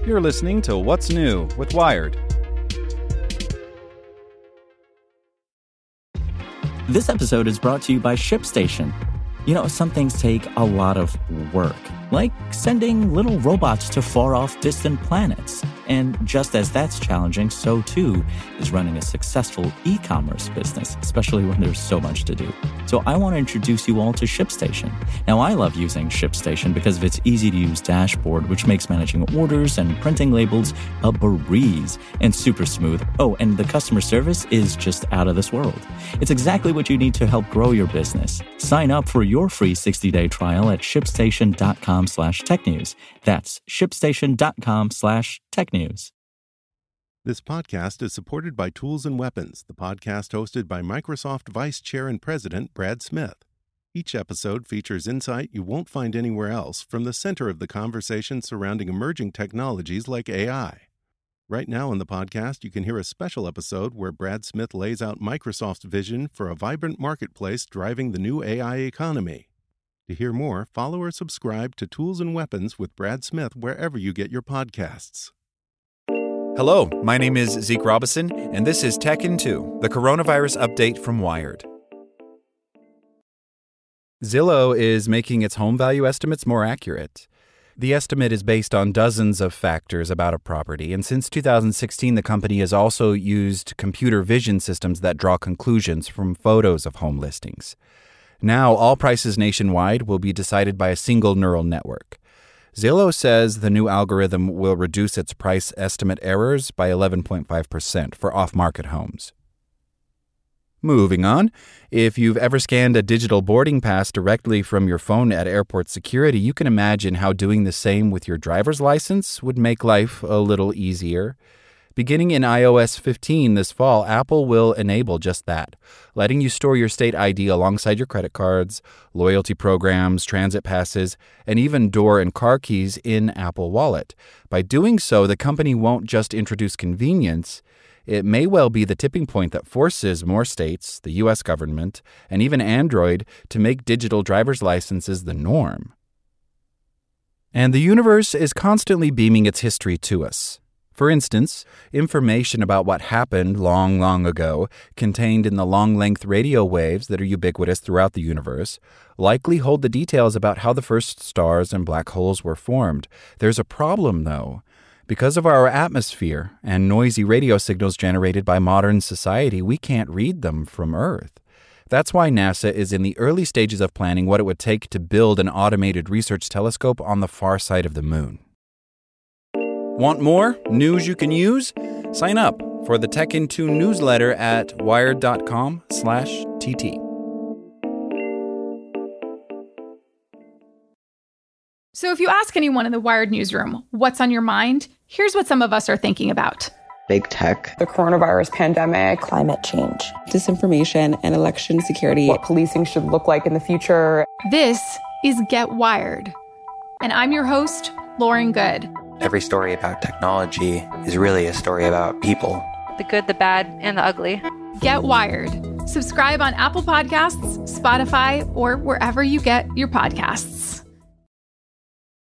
You're listening to What's New with Wired. This episode is brought to you by ShipStation. You know, some things take a lot of work, like sending little robots to far-off distant planets. And just as that's challenging, so too is running a successful e-commerce business, especially when there's so much to do. So I want to introduce you all to ShipStation. Now, I love using ShipStation because of its easy-to-use dashboard, which makes managing orders and printing labels a breeze and super smooth. Oh, and the customer service is just out of this world. It's exactly what you need to help grow your business. Sign up for your free 60-day trial at ShipStation.com/technews. That's ShipStation.com/technews. This podcast is supported by Tools and Weapons, the podcast hosted by Microsoft Vice Chair and President Brad Smith. Each episode features insight you won't find anywhere else from the center of the conversation surrounding emerging technologies like AI. Right now on the podcast, you can hear a special episode where Brad Smith lays out Microsoft's vision for a vibrant marketplace driving the new AI economy. To hear more, follow or subscribe to Tools and Weapons with Brad Smith wherever you get your podcasts. Hello, my name is Zeke Robison, and this is Tech in 2, the coronavirus update from Wired. Zillow is making its home value estimates more accurate. The estimate is based on dozens of factors about a property, and since 2016, the company has also used computer vision systems that draw conclusions from photos of home listings. Now, all prices nationwide will be decided by a single neural network. Zillow says the new algorithm will reduce its price estimate errors by 11.5% for off-market homes. Moving on, if you've ever scanned a digital boarding pass directly from your phone at airport security, you can imagine how doing the same with your driver's license would make life a little easier. Beginning in iOS 15 this fall, Apple will enable just that, letting you store your state ID alongside your credit cards, loyalty programs, transit passes, and even door and car keys in Apple Wallet. By doing so, the company won't just introduce convenience. It may well be the tipping point that forces more states, the U.S. government, and even Android to make digital driver's licenses the norm. And the universe is constantly beaming its history to us. For instance, information about what happened long, long ago, contained in the long-length radio waves that are ubiquitous throughout the universe, likely hold the details about how the first stars and black holes were formed. There's a problem, though. Because of our atmosphere and noisy radio signals generated by modern society, we can't read them from Earth. That's why NASA is in the early stages of planning what it would take to build an automated research telescope on the far side of the moon. Want more news you can use? Sign up for the Tech in 2 newsletter at wired.com/TT. So if you ask anyone in the Wired newsroom what's on your mind, here's what some of us are thinking about. Big tech, the coronavirus pandemic, climate change, disinformation, and election security, what policing should look like in the future. This is Get Wired, and I'm your host, Lauren Good. Every story about technology is really a story about people. The good, the bad, and the ugly. Get Wired. Subscribe on Apple Podcasts, Spotify, or wherever you get your podcasts.